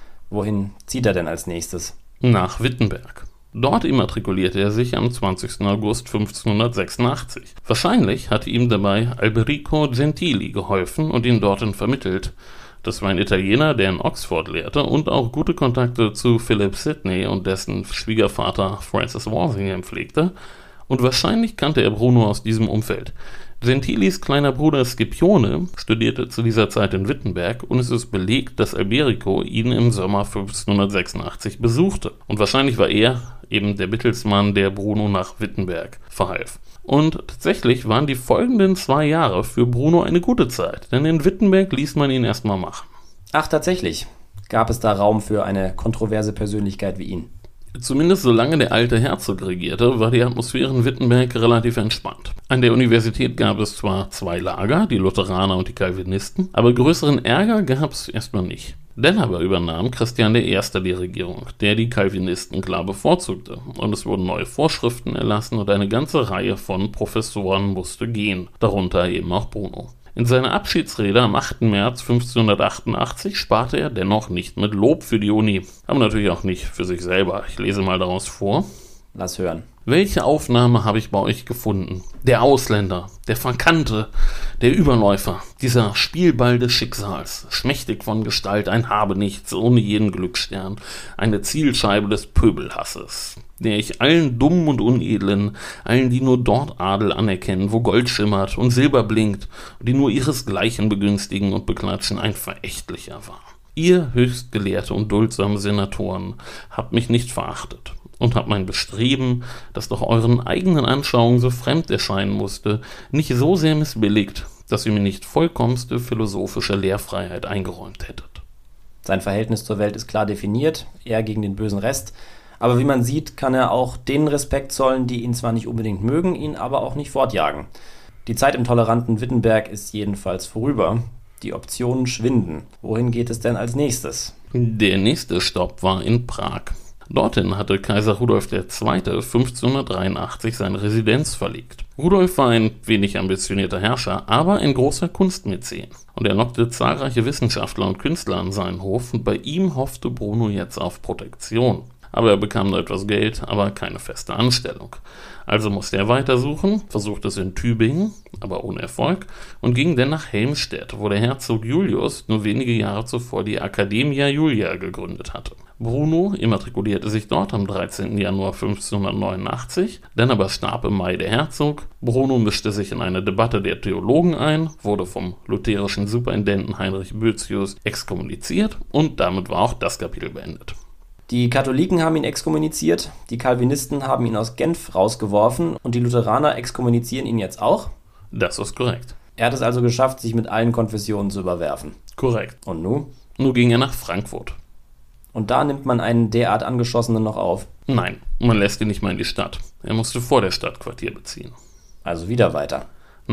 Wohin zieht er denn als nächstes? Nach Wittenberg. Dort immatrikulierte er sich am zwanzigsten August fünfzehnhundertsechsundachtzig. Wahrscheinlich hatte ihm dabei Alberico Gentili geholfen und ihn dorthin vermittelt. Das war ein Italiener, der in Oxford lehrte und auch gute Kontakte zu Philip Sidney und dessen Schwiegervater Francis Walsingham pflegte. Und wahrscheinlich kannte er Bruno aus diesem Umfeld. Gentilis kleiner Bruder Scipione studierte zu dieser Zeit in Wittenberg und es ist belegt, dass Alberico ihn im Sommer fünfzehnhundertsechsundachtzig besuchte. Und wahrscheinlich war er eben der Mittelsmann, der Bruno nach Wittenberg verhalf. Und tatsächlich waren die folgenden zwei Jahre für Bruno eine gute Zeit, denn in Wittenberg ließ man ihn erstmal machen. Ach, tatsächlich. Gab es da Raum für eine kontroverse Persönlichkeit wie ihn? Zumindest solange der alte Herzog regierte, war die Atmosphäre in Wittenberg relativ entspannt. An der Universität gab es zwar zwei Lager, die Lutheraner und die Calvinisten, aber größeren Ärger gab es erstmal nicht. Dann aber übernahm Christian der Erste die Regierung, der die Calvinisten klar bevorzugte, und es wurden neue Vorschriften erlassen und eine ganze Reihe von Professoren musste gehen, darunter eben auch Bruno. In seiner Abschiedsrede am achten März fünfzehnhundertachtundachtzig sparte er dennoch nicht mit Lob für die Uni, aber natürlich auch nicht für sich selber. Ich lese mal daraus vor. Lass hören. Welche Aufnahme habe ich bei euch gefunden? Der Ausländer, der Verkannte, der Überläufer, dieser Spielball des Schicksals, schmächtig von Gestalt, ein Habenichts, ohne jeden Glücksstern, eine Zielscheibe des Pöbelhasses, der ich allen Dummen und Unedlen, allen, die nur dort Adel anerkennen, wo Gold schimmert und Silber blinkt, und die nur ihresgleichen begünstigen und beklatschen, ein verächtlicher war. Ihr höchstgelehrte und duldsame Senatoren habt mich nicht verachtet und habt mein Bestreben, das doch euren eigenen Anschauungen so fremd erscheinen musste, nicht so sehr missbilligt, dass ihr mir nicht vollkommenste philosophische Lehrfreiheit eingeräumt hättet. Sein Verhältnis zur Welt ist klar definiert, er gegen den bösen Rest, aber wie man sieht, kann er auch denen Respekt zollen, die ihn zwar nicht unbedingt mögen, ihn aber auch nicht fortjagen. Die Zeit im toleranten Wittenberg ist jedenfalls vorüber. Die Optionen schwinden. Wohin geht es denn als nächstes? Der nächste Stopp war in Prag. Dorthin hatte Kaiser Rudolf der Zweite fünfzehnhundertdreiundachtzig seine Residenz verlegt. Rudolf war ein wenig ambitionierter Herrscher, aber ein großer Kunstmäzen. Und er lockte zahlreiche Wissenschaftler und Künstler an seinen Hof und bei ihm hoffte Bruno jetzt auf Protektion. Aber er bekam nur etwas Geld, aber keine feste Anstellung. Also musste er weitersuchen, versuchte es in Tübingen, aber ohne Erfolg, und ging dann nach Helmstedt, wo der Herzog Julius nur wenige Jahre zuvor die Academia Julia gegründet hatte. Bruno immatrikulierte sich dort am dreizehnten Januar fünfzehnhundertneunundachtzig, dann aber starb im Mai der Herzog. Bruno mischte sich in eine Debatte der Theologen ein, wurde vom lutherischen Superintendenten Heinrich Boëthius exkommuniziert und damit war auch das Kapitel beendet. Die Katholiken haben ihn exkommuniziert, die Calvinisten haben ihn aus Genf rausgeworfen und die Lutheraner exkommunizieren ihn jetzt auch? Das ist korrekt. Er hat es also geschafft, sich mit allen Konfessionen zu überwerfen. Korrekt. Und nun? Nun ging er nach Frankfurt. Und da nimmt man einen derart Angeschossenen noch auf? Nein, man lässt ihn nicht mal in die Stadt. Er musste vor der Stadt Quartier beziehen. Also wieder weiter? Nein,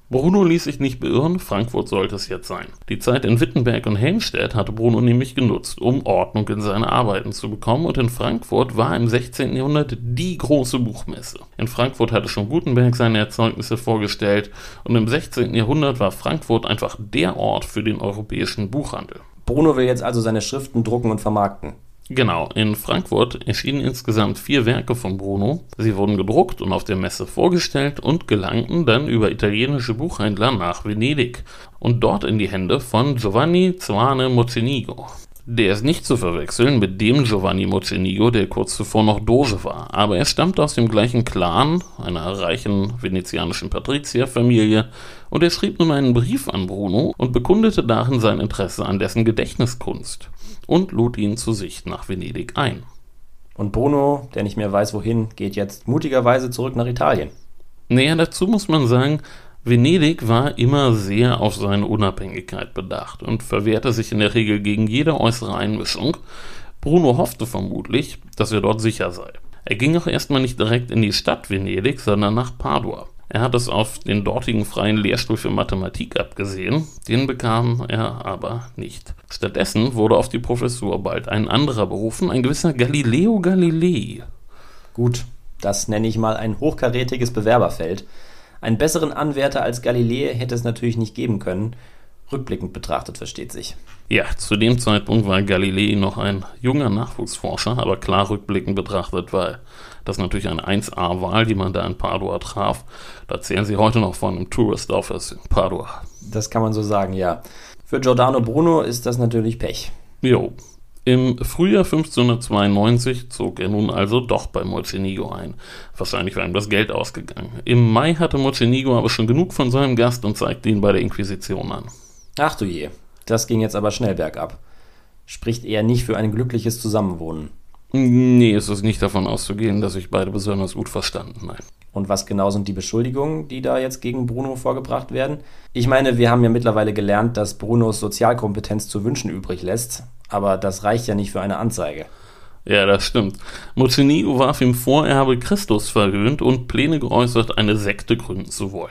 Bruno ließ sich nicht beirren, Frankfurt sollte es jetzt sein. Die Zeit in Wittenberg und Helmstedt hatte Bruno nämlich genutzt, um Ordnung in seine Arbeiten zu bekommen, und in Frankfurt war im sechzehnten Jahrhundert die große Buchmesse. In Frankfurt hatte schon Gutenberg seine Erzeugnisse vorgestellt und im sechzehnten Jahrhundert war Frankfurt einfach der Ort für den europäischen Buchhandel. Bruno will jetzt also seine Schriften drucken und vermarkten. Genau, in Frankfurt erschienen insgesamt vier Werke von Bruno. Sie wurden gedruckt und auf der Messe vorgestellt und gelangten dann über italienische Buchhändler nach Venedig und dort in die Hände von Giovanni Zoane Mocenigo. Der ist nicht zu verwechseln mit dem Giovanni Mocenigo, der kurz zuvor noch Doge war, aber er stammt aus dem gleichen Clan, einer reichen venezianischen Patrizierfamilie, und er schrieb nun einen Brief an Bruno und bekundete darin sein Interesse an dessen Gedächtniskunst und lud ihn zu sich nach Venedig ein. Und Bruno, der nicht mehr weiß wohin, geht jetzt mutigerweise zurück nach Italien. Naja, dazu muss man sagen, Venedig war immer sehr auf seine Unabhängigkeit bedacht und verwehrte sich in der Regel gegen jede äußere Einmischung. Bruno hoffte vermutlich, dass er dort sicher sei. Er ging auch erstmal nicht direkt in die Stadt Venedig, sondern nach Padua. Er hat es auf den dortigen freien Lehrstuhl für Mathematik abgesehen, den bekam er aber nicht. Stattdessen wurde auf die Professur bald ein anderer berufen, ein gewisser Galileo Galilei. Gut, das nenne ich mal ein hochkarätiges Bewerberfeld. Einen besseren Anwärter als Galilei hätte es natürlich nicht geben können. Rückblickend betrachtet, versteht sich. Ja, zu dem Zeitpunkt war Galilei noch ein junger Nachwuchsforscher, aber klar rückblickend betrachtet war das natürlich eine eins A-Wahl, die man da in Padua traf. Da zählen sie heute noch von einem Tourist Office in Padua. Das kann man so sagen, ja. Für Giordano Bruno ist das natürlich Pech. Jo. Im Frühjahr fünfzehnhundertzweiundneunzig zog er nun also doch bei Mocenigo ein. Wahrscheinlich war ihm das Geld ausgegangen. Im Mai hatte Mocenigo aber schon genug von seinem Gast und zeigte ihn bei der Inquisition an. Ach du je, das ging jetzt aber schnell bergab. Spricht eher nicht für ein glückliches Zusammenwohnen. Nee, es ist nicht davon auszugehen, dass sich beide besonders gut verstanden, nein. Und was genau sind die Beschuldigungen, die da jetzt gegen Bruno vorgebracht werden? Ich meine, wir haben ja mittlerweile gelernt, dass Brunos Sozialkompetenz zu wünschen übrig lässt, aber das reicht ja nicht für eine Anzeige. Ja, das stimmt. Mocenigo warf ihm vor, er habe Christus verhöhnt und Pläne geäußert, eine Sekte gründen zu wollen.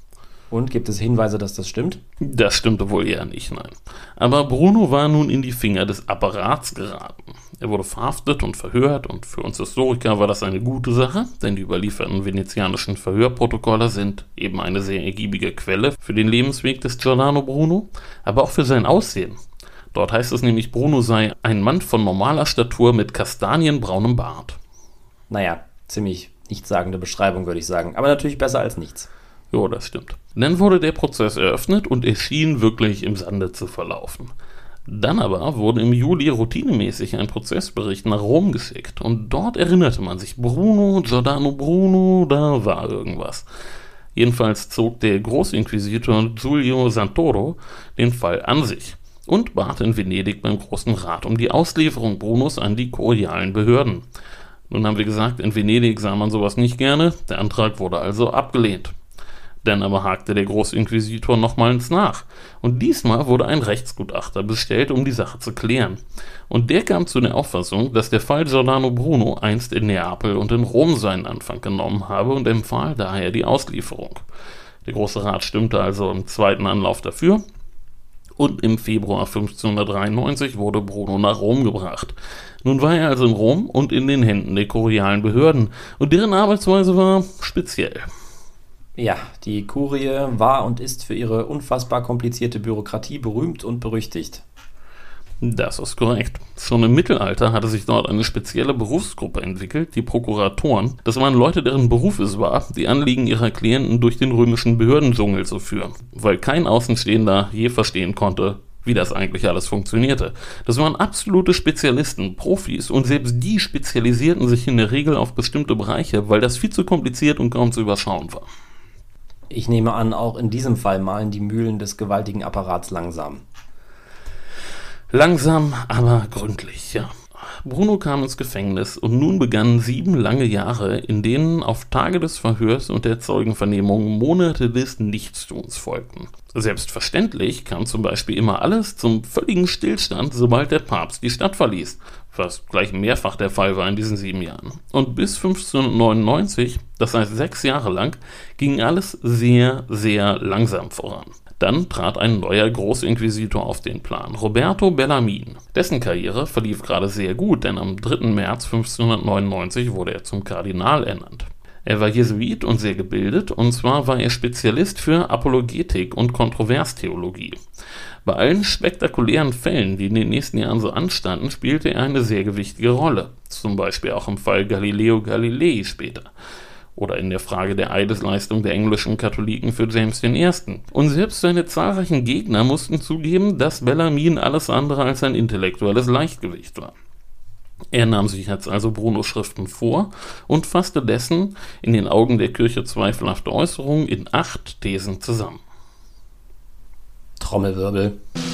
Und gibt es Hinweise, dass das stimmt? Das stimmte wohl eher nicht, nein. Aber Bruno war nun in die Finger des Apparats geraten. Er wurde verhaftet und verhört, und für uns Historiker war das eine gute Sache, denn die überlieferten venezianischen Verhörprotokolle sind eben eine sehr ergiebige Quelle für den Lebensweg des Giordano Bruno, aber auch für sein Aussehen. Dort heißt es nämlich, Bruno sei ein Mann von normaler Statur mit kastanienbraunem Bart. Naja, ziemlich nichtssagende Beschreibung, würde ich sagen, aber natürlich besser als nichts. Jo, das stimmt. Dann wurde der Prozess eröffnet und er schien wirklich im Sande zu verlaufen. Dann aber wurde im Juli routinemäßig ein Prozessbericht nach Rom geschickt und dort erinnerte man sich, Bruno, Giordano Bruno, da war irgendwas. Jedenfalls zog der Großinquisitor Giulio Santoro den Fall an sich und bat in Venedig beim Großen Rat um die Auslieferung Brunos an die kurialen Behörden. Nun haben wir gesagt, in Venedig sah man sowas nicht gerne, der Antrag wurde also abgelehnt. Dann aber hakte der Großinquisitor nochmals nach. Und diesmal wurde ein Rechtsgutachter bestellt, um die Sache zu klären. Und der kam zu der Auffassung, dass der Fall Giordano Bruno einst in Neapel und in Rom seinen Anfang genommen habe und empfahl daher die Auslieferung. Der Große Rat stimmte also im zweiten Anlauf dafür. Und im Februar fünfzehnhundertdreiundneunzig wurde Bruno nach Rom gebracht. Nun war er also in Rom und in den Händen der kurialen Behörden. Und deren Arbeitsweise war speziell. Ja, die Kurie war und ist für ihre unfassbar komplizierte Bürokratie berühmt und berüchtigt. Das ist korrekt. Schon im Mittelalter hatte sich dort eine spezielle Berufsgruppe entwickelt, die Prokuratoren. Das waren Leute, deren Beruf es war, die Anliegen ihrer Klienten durch den römischen Behördendschungel zu führen, weil kein Außenstehender je verstehen konnte, wie das eigentlich alles funktionierte. Das waren absolute Spezialisten, Profis, und selbst die spezialisierten sich in der Regel auf bestimmte Bereiche, weil das viel zu kompliziert und kaum zu überschauen war. Ich nehme an, auch in diesem Fall mahlen die Mühlen des gewaltigen Apparats langsam. Langsam, aber gründlich, ja. Bruno kam ins Gefängnis und nun begannen sieben lange Jahre, in denen auf Tage des Verhörs und der Zeugenvernehmung Monate des Nichtstuns folgten. Selbstverständlich kam zum Beispiel immer alles zum völligen Stillstand, sobald der Papst die Stadt verließ, was gleich mehrfach der Fall war in diesen sieben Jahren. Und bis fünfzehnhundertneunundneunzig, das heißt sechs Jahre lang, ging alles sehr, sehr langsam voran. Dann trat ein neuer Großinquisitor auf den Plan, Roberto Bellarmin. Dessen Karriere verlief gerade sehr gut, denn am dritten März fünfzehnhundertneunundneunzig wurde er zum Kardinal ernannt. Er war Jesuit und sehr gebildet, und zwar war er Spezialist für Apologetik und Kontroverstheologie. Bei allen spektakulären Fällen, die in den nächsten Jahren so anstanden, spielte er eine sehr gewichtige Rolle, zum Beispiel auch im Fall Galileo Galilei später. Oder in der Frage der Eidesleistung der englischen Katholiken für James der Erste. Und selbst seine zahlreichen Gegner mussten zugeben, dass Bellarmin alles andere als ein intellektuelles Leichtgewicht war. Er nahm sich jetzt also Brunos Schriften vor und fasste dessen in den Augen der Kirche zweifelhafte Äußerungen in acht Thesen zusammen. Trommelwirbel.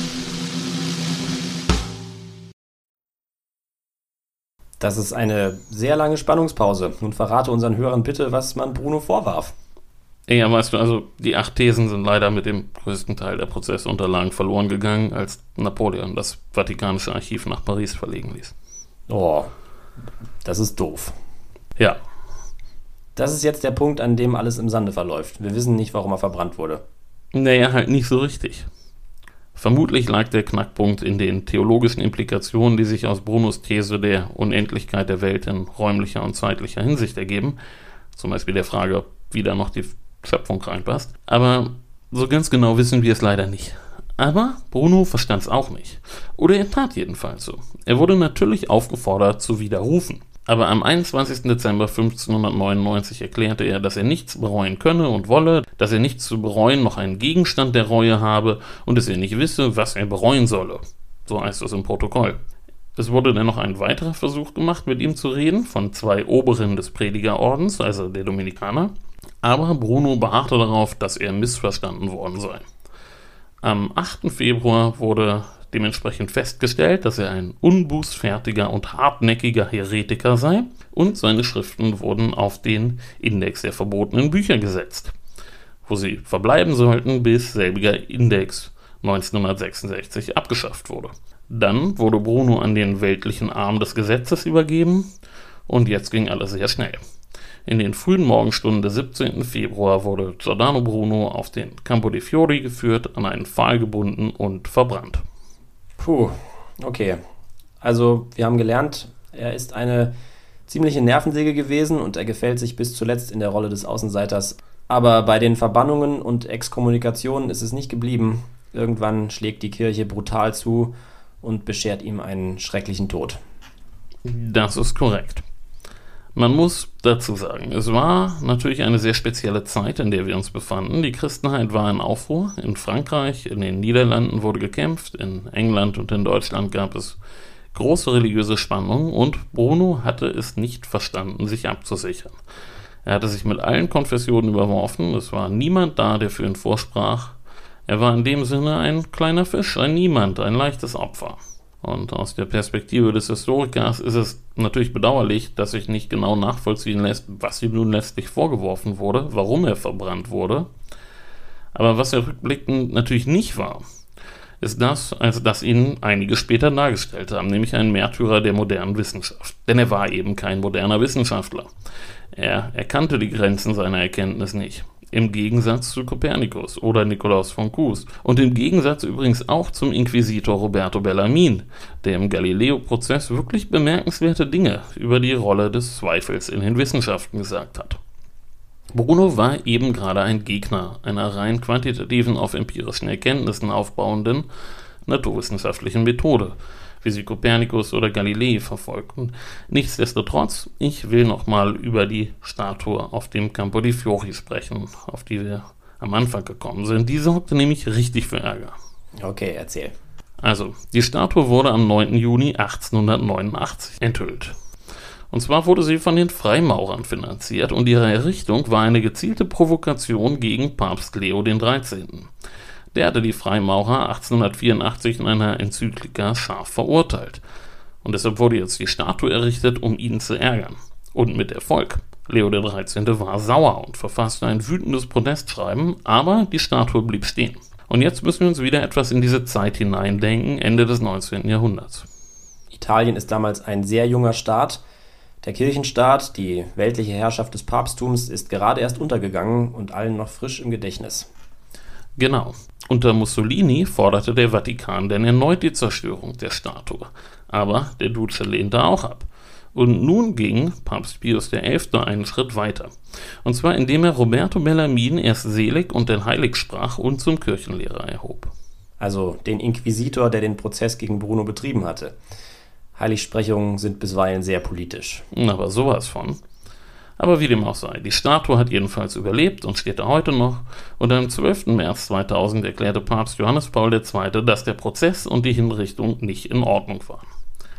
Das ist eine sehr lange Spannungspause. Nun verrate unseren Hörern bitte, was man Bruno vorwarf. Ja, weißt du, also die acht Thesen sind leider mit dem größten Teil der Prozessunterlagen verloren gegangen, als Napoleon das Vatikanische Archiv nach Paris verlegen ließ. Oh, das ist doof. Ja. Das ist jetzt der Punkt, an dem alles im Sande verläuft. Wir wissen nicht, warum er verbrannt wurde. Naja, halt nicht so richtig. Vermutlich lag der Knackpunkt in den theologischen Implikationen, die sich aus Brunos These der Unendlichkeit der Welt in räumlicher und zeitlicher Hinsicht ergeben. Zum Beispiel der Frage, wie da noch die Schöpfung reinpasst. Aber so ganz genau wissen wir es leider nicht. Aber Bruno verstand es auch nicht. Oder er tat jedenfalls so. Er wurde natürlich aufgefordert zu widerrufen. Aber am einundzwanzigsten Dezember fünfzehnhundertneunundneunzig erklärte er, dass er nichts bereuen könne und wolle, dass er nichts zu bereuen noch einen Gegenstand der Reue habe und dass er nicht wisse, was er bereuen solle. So heißt es im Protokoll. Es wurde dann noch ein weiterer Versuch gemacht, mit ihm zu reden, von zwei Oberen des Predigerordens, also der Dominikaner. Aber Bruno beharrte darauf, dass er missverstanden worden sei. Am achten Februar wurde dementsprechend festgestellt, dass er ein unbußfertiger und hartnäckiger Heretiker sei, und seine Schriften wurden auf den Index der verbotenen Bücher gesetzt, wo sie verbleiben sollten, bis selbiger Index neunzehnhundertsechsundsechzig abgeschafft wurde. Dann wurde Bruno an den weltlichen Arm des Gesetzes übergeben, und jetzt ging alles sehr schnell. In den frühen Morgenstunden des siebzehnten Februar wurde Giordano Bruno auf den Campo dei Fiori geführt, an einen Pfahl gebunden und verbrannt. Puh, okay. Also, wir haben gelernt, er ist eine ziemliche Nervensäge gewesen und er gefällt sich bis zuletzt in der Rolle des Außenseiters. Aber bei den Verbannungen und Exkommunikationen ist es nicht geblieben. Irgendwann schlägt die Kirche brutal zu und beschert ihm einen schrecklichen Tod. Das ist korrekt. Man muss dazu sagen, es war natürlich eine sehr spezielle Zeit, in der wir uns befanden. Die Christenheit war in Aufruhr. In Frankreich, in den Niederlanden wurde gekämpft, in England und in Deutschland gab es große religiöse Spannungen und Bruno hatte es nicht verstanden, sich abzusichern. Er hatte sich mit allen Konfessionen überworfen, es war niemand da, der für ihn vorsprach. Er war in dem Sinne ein kleiner Fisch, ein Niemand, ein leichtes Opfer. Und aus der Perspektive des Historikers ist es natürlich bedauerlich, dass sich nicht genau nachvollziehen lässt, was ihm nun letztlich vorgeworfen wurde, warum er verbrannt wurde. Aber was er rückblickend natürlich nicht war, ist das, als das ihn einige später dargestellt haben, nämlich ein Märtyrer der modernen Wissenschaft. Denn er war eben kein moderner Wissenschaftler. Er erkannte die Grenzen seiner Erkenntnis nicht. Im Gegensatz zu Kopernikus oder Nikolaus von Kues. Und im Gegensatz übrigens auch zum Inquisitor Roberto Bellarmin, der im Galileo-Prozess wirklich bemerkenswerte Dinge über die Rolle des Zweifels in den Wissenschaften gesagt hat. Bruno war eben gerade ein Gegner einer rein quantitativen, auf empirischen Erkenntnissen aufbauenden naturwissenschaftlichen Methode, wie sie Kopernikus oder Galilei verfolgten. Nichtsdestotrotz, ich will nochmal über die Statue auf dem Campo dei Fiori sprechen, auf die wir am Anfang gekommen sind. Die sorgte nämlich richtig für Ärger. Okay, erzähl. Also, die Statue wurde am neunten Juni achtzehnhundertneunundachtzig enthüllt. Und zwar wurde sie von den Freimaurern finanziert und ihre Errichtung war eine gezielte Provokation gegen Papst Leo der dreizehnte. Der hatte die Freimaurer achtzehnhundertvierundachtzig in einer Enzyklika scharf verurteilt. Und deshalb wurde jetzt die Statue errichtet, um ihn zu ärgern. Und mit Erfolg. Leo der dreizehnte war sauer und verfasste ein wütendes Protestschreiben, aber die Statue blieb stehen. Und jetzt müssen wir uns wieder etwas in diese Zeit hineindenken, Ende des neunzehnten Jahrhunderts. Italien ist damals ein sehr junger Staat. Der Kirchenstaat, die weltliche Herrschaft des Papsttums, ist gerade erst untergegangen und allen noch frisch im Gedächtnis. Genau. Unter Mussolini forderte der Vatikan dann erneut die Zerstörung der Statue. Aber der Duce lehnte auch ab. Und nun ging Papst Pius der Elfte einen Schritt weiter. Und zwar indem er Roberto Bellarmin erst selig und dann heilig sprach und zum Kirchenlehrer erhob. Also den Inquisitor, der den Prozess gegen Bruno betrieben hatte. Heiligsprechungen sind bisweilen sehr politisch. Aber sowas von. Aber wie dem auch sei, die Statue hat jedenfalls überlebt und steht da heute noch. Und am zwölften März zweitausend erklärte Papst Johannes Paul der Zweite, dass der Prozess und die Hinrichtung nicht in Ordnung waren.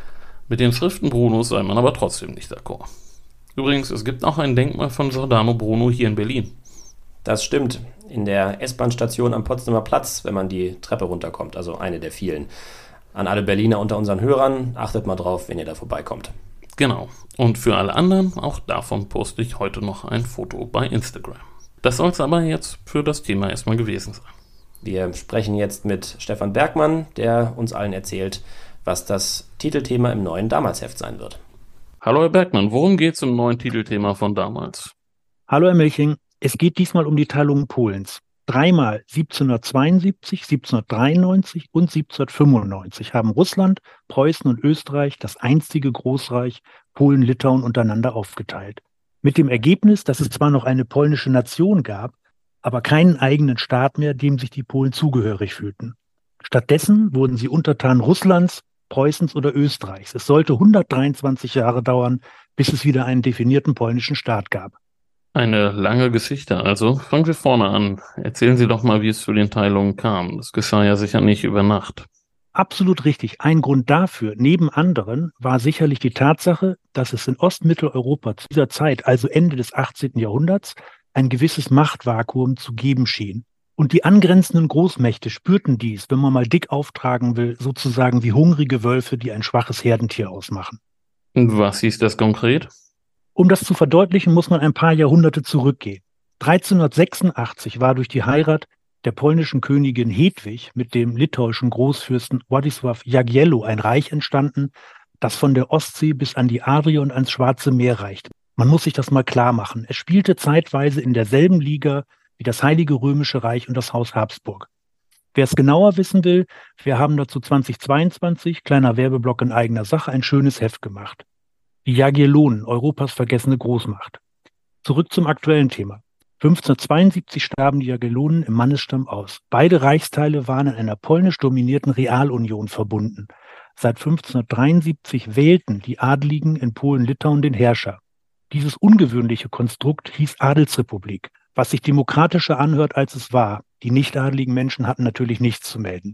Mit den Schriften Brunos sei man aber trotzdem nicht d'accord. Übrigens, es gibt auch ein Denkmal von Giordano Bruno hier in Berlin. Das stimmt. In der S-Bahn-Station am Potsdamer Platz, wenn man die Treppe runterkommt, also eine der vielen. An alle Berliner unter unseren Hörern, achtet mal drauf, wenn ihr da vorbeikommt. Genau. Und für alle anderen, auch davon poste ich heute noch ein Foto bei Instagram. Das soll es aber jetzt für das Thema erstmal gewesen sein. Wir sprechen jetzt mit Stefan Bergmann, der uns allen erzählt, was das Titelthema im neuen Damals-Heft sein wird. Hallo Herr Bergmann, worum geht es im neuen Titelthema von damals? Hallo Herr Milching, es geht diesmal um die Teilung Polens. Dreimal siebzehnhundertzweiundsiebzig, siebzehnhundertdreiundneunzig und siebzehnhundertfünfundneunzig haben Russland, Preußen und Österreich, das einstige Großreich Polen-Litauen, untereinander aufgeteilt. Mit dem Ergebnis, dass es zwar noch eine polnische Nation gab, aber keinen eigenen Staat mehr, dem sich die Polen zugehörig fühlten. Stattdessen wurden sie Untertan Russlands, Preußens oder Österreichs. Es sollte hundertdreiundzwanzig Jahre dauern, bis es wieder einen definierten polnischen Staat gab. Eine lange Geschichte also. Fangen wir vorne an. Erzählen Sie doch mal, wie es zu den Teilungen kam. Das geschah ja sicher nicht über Nacht. Absolut richtig. Ein Grund dafür, neben anderen, war sicherlich die Tatsache, dass es in Ostmitteleuropa zu dieser Zeit, also Ende des achtzehnten Jahrhunderts, ein gewisses Machtvakuum zu geben schien. Und die angrenzenden Großmächte spürten dies, wenn man mal dick auftragen will, sozusagen wie hungrige Wölfe, die ein schwaches Herdentier ausmachen. Und was hieß das konkret? Um das zu verdeutlichen, muss man ein paar Jahrhunderte zurückgehen. dreizehnhundertsechsundachtzig war durch die Heirat der polnischen Königin Hedwig mit dem litauischen Großfürsten Władysław Jagiello ein Reich entstanden, das von der Ostsee bis an die Adria und ans Schwarze Meer reichte. Man muss sich das mal klar machen. Es spielte zeitweise in derselben Liga wie das Heilige Römische Reich und das Haus Habsburg. Wer es genauer wissen will, wir haben dazu zweitausendzweiundzwanzig, kleiner Werbeblock in eigener Sache, ein schönes Heft gemacht. Die Jagiellonen, Europas vergessene Großmacht. Zurück zum aktuellen Thema. fünfzehnhundertzweiundsiebzig starben die Jagiellonen im Mannesstamm aus. Beide Reichsteile waren in einer polnisch dominierten Realunion verbunden. Seit fünfzehnhundertdreiundsiebzig wählten die Adligen in Polen-Litauen den Herrscher. Dieses ungewöhnliche Konstrukt hieß Adelsrepublik, was sich demokratischer anhört, als es war. Die nichtadeligen Menschen hatten natürlich nichts zu melden.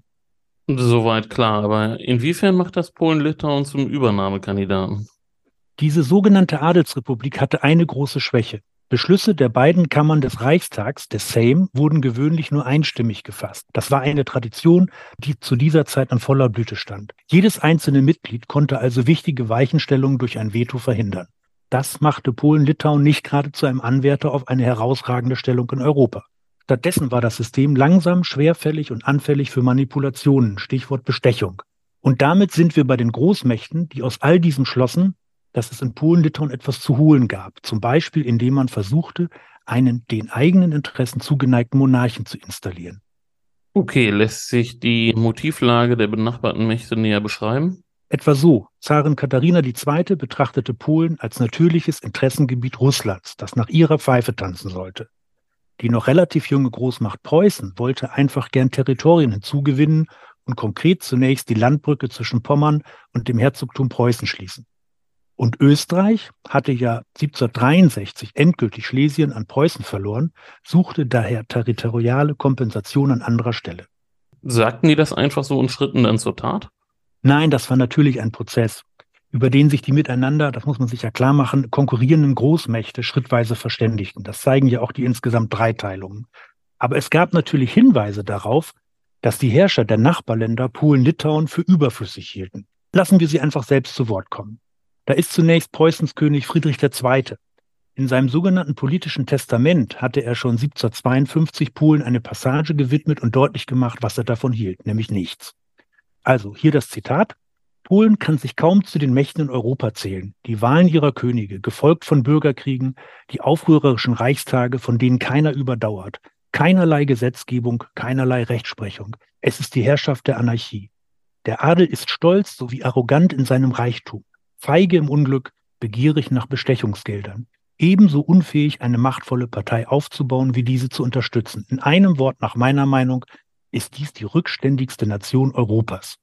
Soweit klar, aber inwiefern macht das Polen-Litauen zum Übernahmekandidaten? Diese sogenannte Adelsrepublik hatte eine große Schwäche. Beschlüsse der beiden Kammern des Reichstags, des Sejm, wurden gewöhnlich nur einstimmig gefasst. Das war eine Tradition, die zu dieser Zeit an voller Blüte stand. Jedes einzelne Mitglied konnte also wichtige Weichenstellungen durch ein Veto verhindern. Das machte Polen-Litauen nicht gerade zu einem Anwärter auf eine herausragende Stellung in Europa. Stattdessen war das System langsam, schwerfällig und anfällig für Manipulationen, Stichwort Bestechung. Und damit sind wir bei den Großmächten, die aus all diesem schlossen, dass es in Polen-Litauen etwas zu holen gab, zum Beispiel indem man versuchte, einen den eigenen Interessen zugeneigten Monarchen zu installieren. Okay, lässt sich die Motivlage der benachbarten Mächte näher beschreiben? Etwa so: Zarin Katharina die Zweite betrachtete Polen als natürliches Interessengebiet Russlands, das nach ihrer Pfeife tanzen sollte. Die noch relativ junge Großmacht Preußen wollte einfach gern Territorien hinzugewinnen und konkret zunächst die Landbrücke zwischen Pommern und dem Herzogtum Preußen schließen. Und Österreich hatte ja siebzehnhundertdreiundsechzig endgültig Schlesien an Preußen verloren, suchte daher territoriale Kompensation an anderer Stelle. Sagten die das einfach so und schritten dann zur Tat? Nein, das war natürlich ein Prozess, über den sich die miteinander, das muss man sich ja klar machen, konkurrierenden Großmächte schrittweise verständigten. Das zeigen ja auch die insgesamt drei Teilungen. Aber es gab natürlich Hinweise darauf, dass die Herrscher der Nachbarländer Polen-Litauen für überflüssig hielten. Lassen wir sie einfach selbst zu Wort kommen. Da ist zunächst Preußens König Friedrich der Zweite. In seinem sogenannten politischen Testament hatte er schon siebzehnhundertzweiundfünfzig Polen eine Passage gewidmet und deutlich gemacht, was er davon hielt, nämlich nichts. Also hier das Zitat: Polen kann sich kaum zu den Mächten in Europa zählen. Die Wahlen ihrer Könige, gefolgt von Bürgerkriegen, die aufrührerischen Reichstage, von denen keiner überdauert, keinerlei Gesetzgebung, keinerlei Rechtsprechung. Es ist die Herrschaft der Anarchie. Der Adel ist stolz sowie arrogant in seinem Reichtum, feige im Unglück, begierig nach Bestechungsgeldern, ebenso unfähig, eine machtvolle Partei aufzubauen, wie diese zu unterstützen. In einem Wort, nach meiner Meinung, ist dies die rückständigste Nation Europas.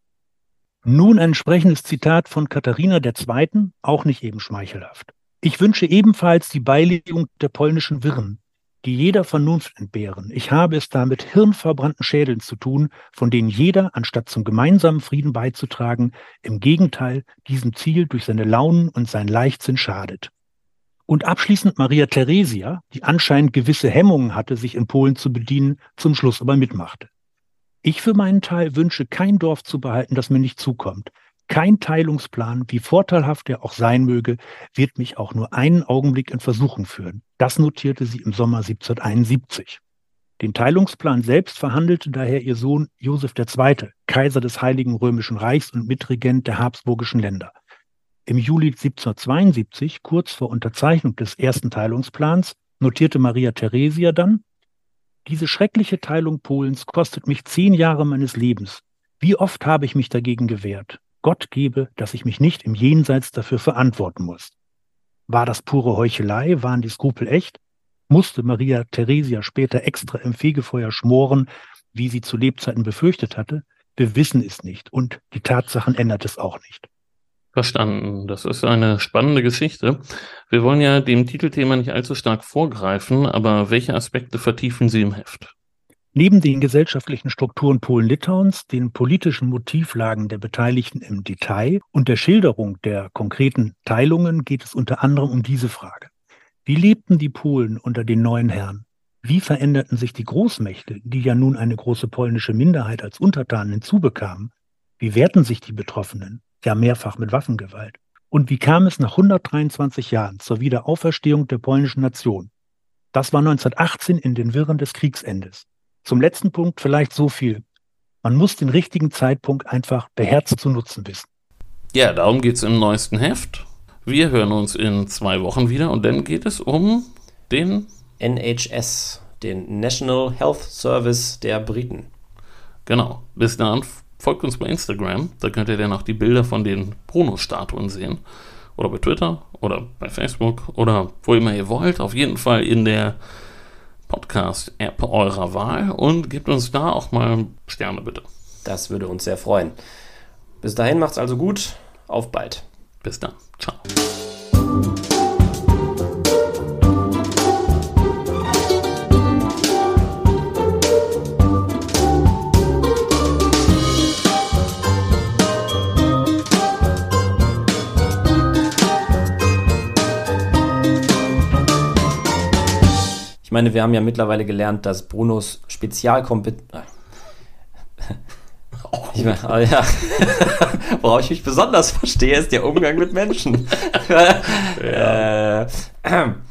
Nun ein entsprechendes Zitat von Katharina der Zweiten, auch nicht eben schmeichelhaft. Ich wünsche ebenfalls die Beilegung der polnischen Wirren, die jeder Vernunft entbehren. Ich habe es da mit hirnverbrannten Schädeln zu tun, von denen jeder, anstatt zum gemeinsamen Frieden beizutragen, im Gegenteil diesem Ziel durch seine Launen und sein Leichtsinn schadet. Und abschließend Maria Theresia, die anscheinend gewisse Hemmungen hatte, sich in Polen zu bedienen, zum Schluss aber mitmachte. Ich für meinen Teil wünsche, kein Dorf zu behalten, das mir nicht zukommt. Kein Teilungsplan, wie vorteilhaft er auch sein möge, wird mich auch nur einen Augenblick in Versuchung führen. Das notierte sie im Sommer siebzehnhunderteinundsiebzig. Den Teilungsplan selbst verhandelte daher ihr Sohn Josef der Zweite, Kaiser des Heiligen Römischen Reichs und Mitregent der habsburgischen Länder. Im Juli siebzehnhundertzweiundsiebzig, kurz vor Unterzeichnung des ersten Teilungsplans, notierte Maria Theresia dann: Diese schreckliche Teilung Polens kostet mich zehn Jahre meines Lebens. Wie oft habe ich mich dagegen gewehrt? Gott gebe, dass ich mich nicht im Jenseits dafür verantworten muss. War das pure Heuchelei? Waren die Skrupel echt? Musste Maria Theresia später extra im Fegefeuer schmoren, wie sie zu Lebzeiten befürchtet hatte? Wir wissen es nicht und die Tatsachen ändert es auch nicht. Verstanden. Das ist eine spannende Geschichte. Wir wollen ja dem Titelthema nicht allzu stark vorgreifen, aber welche Aspekte vertiefen Sie im Heft? Neben den gesellschaftlichen Strukturen Polen-Litauens, den politischen Motivlagen der Beteiligten im Detail und der Schilderung der konkreten Teilungen geht es unter anderem um diese Frage. Wie lebten die Polen unter den neuen Herren? Wie veränderten sich die Großmächte, die ja nun eine große polnische Minderheit als Untertanen hinzubekamen? Wie wehrten sich die Betroffenen, ja mehrfach mit Waffengewalt? Und wie kam es nach hundertdreiundzwanzig Jahren zur Wiederauferstehung der polnischen Nation? Das war neunzehnhundertachtzehn in den Wirren des Kriegsendes. Zum letzten Punkt vielleicht so viel. Man muss den richtigen Zeitpunkt einfach beherzt zu nutzen wissen. Ja, darum geht es im neuesten Heft. Wir hören uns in zwei Wochen wieder und dann geht es um den N H S, den National Health Service der Briten. Genau. Bis dann folgt uns bei Instagram. Da könnt ihr dann auch die Bilder von den Bruno-Statuen sehen. Oder bei Twitter oder bei Facebook oder wo immer ihr wollt. Auf jeden Fall in der Podcast-App eurer Wahl und gebt uns da auch mal Sterne, bitte. Das würde uns sehr freuen. Bis dahin macht's also gut. Auf bald. Bis dann. Ciao. Ich meine, wir haben ja mittlerweile gelernt, dass Brunos Spezialkompetenz... Ich meine, oh ja. Worauf ich mich besonders verstehe, ist der Umgang mit Menschen. Ja. äh,